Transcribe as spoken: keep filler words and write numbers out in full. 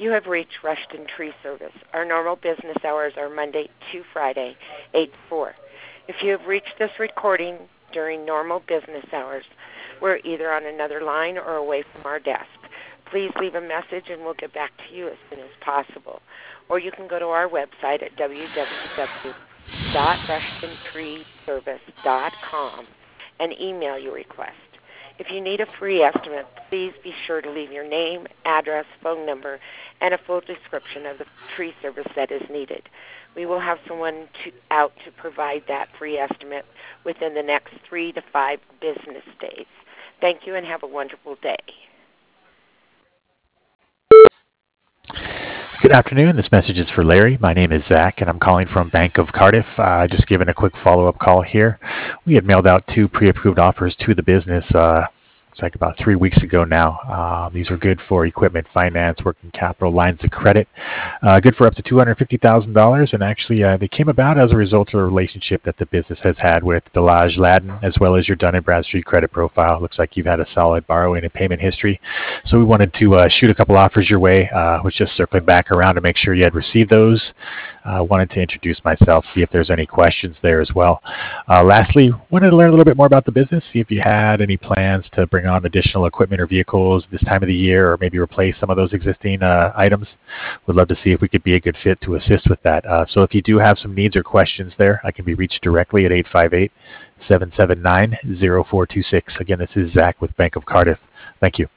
You have reached Rushton Tree Service. Our normal business hours are Monday to Friday, eight to four. If you have reached this recording during normal business hours, we're either on another line or away from our desk. Please leave a message and we'll get back to you as soon as possible. Or you can go to our website at w w w dot rushton tree service dot com and email your request. If you need a free estimate, please be sure to leave your name, address, phone number, and a full description of the tree service that is needed. We will have someone to, out to provide that free estimate within the next three to five business days. Thank you and have a wonderful day. Good afternoon. This message is for Larry. My name is Zach, and I'm calling from Bank of Cardiff. Uh, just giving a quick follow-up call here. We had mailed out two pre-approved offers to the business. Uh, it's like about three weeks ago now. Uh, these are good for equipment finance, working capital, lines of credit. Uh, good for up to two hundred fifty thousand dollars, and actually uh, they came about as a result of a relationship that the business has had with Delage Ladden, as well as your Dun and Bradstreet credit profile. Looks like you've had a solid borrowing and payment history. So we wanted to uh, shoot a couple offers your way. Uh, was just circling back around to make sure you had received those. I uh, wanted to introduce myself, see if there's any questions there as well. Uh, lastly, wanted to learn a little bit more about the business, see if you had any plans to bring on additional equipment or vehicles this time of the year, or maybe replace some of those existing uh, items. Would love to see if we could be a good fit to assist with that. Uh, so if you do have some needs or questions there, I can be reached directly at eight five eight, seven seven nine, zero four two six. Again, this is Zach with Bank of Cardiff. Thank you.